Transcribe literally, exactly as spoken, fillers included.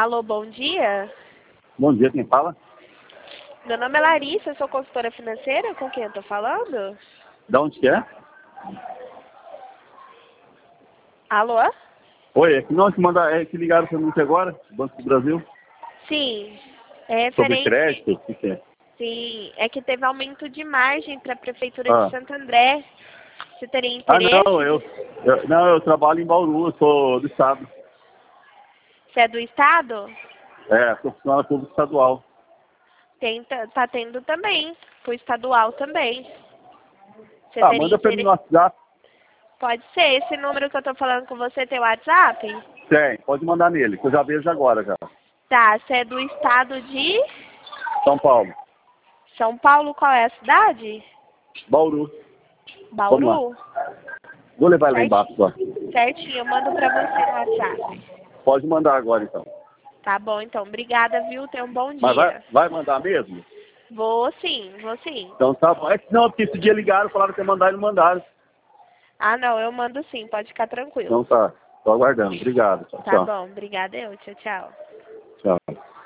Alô, bom dia. Bom dia, quem fala? Meu nome é Larissa, eu sou consultora financeira. Com quem eu tô falando? Da onde que é? Alô? Oi, é que nós que, manda, é que ligaram para mim aqui agora, Banco do Brasil, Sim. É sobre referente... crédito, o que que é? Sim, é que teve aumento de margem para a Prefeitura Ah. de Santo André. Você teria Ah, interesse? não, eu, eu, não, eu trabalho em Bauru, eu sou do Estado. Você é do Estado? É, sou funcionário público estadual. Tenta, tá tendo também, pro estadual também. Você Ah, teria manda para mim no interesse? WhatsApp. Pode ser. Esse número que eu tô falando com você tem WhatsApp? Tem, pode mandar nele, que eu já vejo agora já. Tá, você é do estado de São Paulo, São Paulo, qual é a cidade? Bauru. Vamos lá. Bauru? Vou levar lá embaixo só. Certinho, certinho, eu mando pra você no WhatsApp. Pode mandar agora então. Tá bom, então. Obrigada, viu? Tenha um bom Mas vai, dia. vai mandar mesmo? Vou sim, vou sim. Então tá bom. É que não, porque esse dia ligaram, falaram que ia mandar e não mandaram. Ah, não, eu mando sim, pode ficar tranquilo. Então tá, tô aguardando. Obrigado. Tchau, Tá tchau. bom, obrigada eu. Tchau, tchau. Tchau.